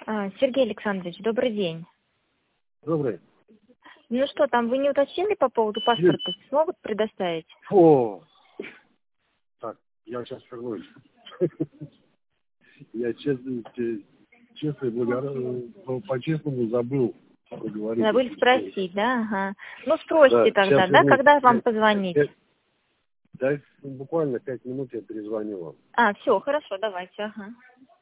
Сергей Александрович, добрый день. Добрый. Ну что там, вы не уточнили по поводу паспорта? Смогут предоставить? Фу. Так, я сейчас вернусь. Я честно по-честному забыл поговорить. Забыли спросить, да? Ага. Ну спросите тогда, да? Когда вам позвонить? Да, буквально 5 минут я перезвоню вам. Все, хорошо, давайте, ага.